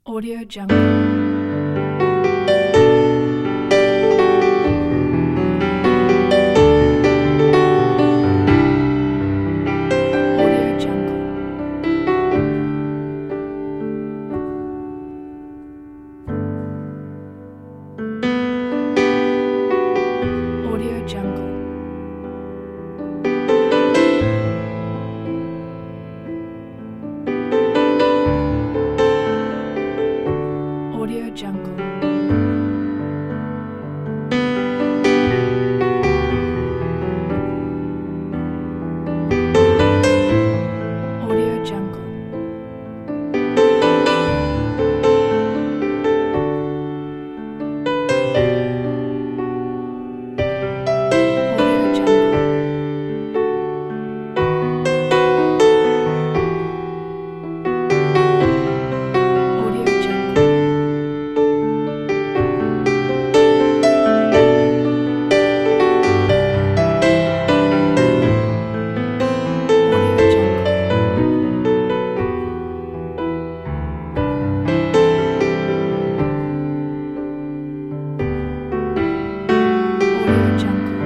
Audio Jungle. Audio Jungle. Audio Jungle. Audio Jungle. Audio Jungle. Audio Jungle. Audio Jungle. Audio Jungle. Audio Jungle.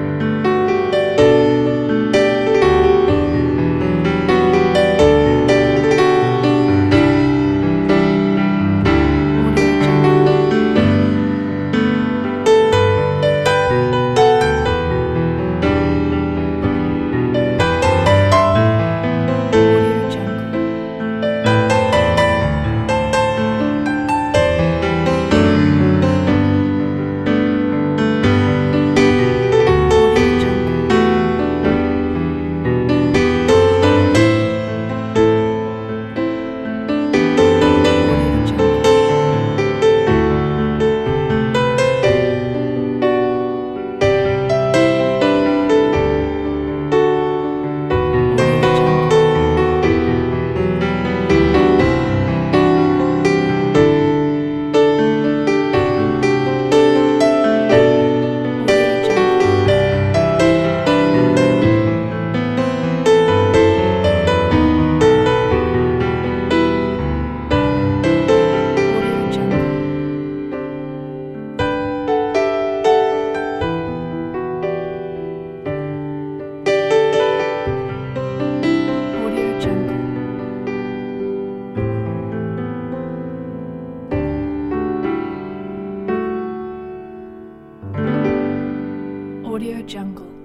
Audio Jungle. Audio Jungle. Audio Jungle. Audio Jungle. Audio Jungle. Audio Jungle. Audio Jungle. Audio Jungle. Audio Jungle.